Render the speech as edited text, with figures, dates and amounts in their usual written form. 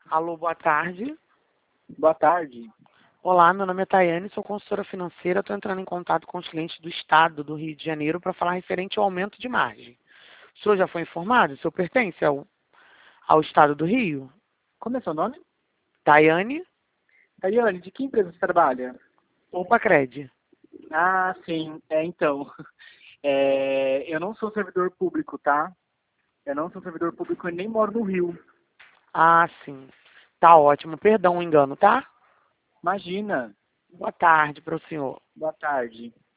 Alô, boa tarde. Boa tarde. Olá, meu nome é Tayane, sou consultora financeira. Estou entrando em contato com os clientes do Estado do Rio de Janeiro para falar referente ao aumento de margem. O senhor já foi informado? O senhor pertence ao Estado do Rio? Como é seu nome? Tayane Tayane, de que empresa você trabalha? Oupacred. Ah, sim. Então, eu não sou servidor público, tá? Eu não sou servidor público e nem moro no Rio. Ah, sim. Tá ótimo. Perdão o engano, tá? Imagina. Boa tarde para o senhor. Boa tarde.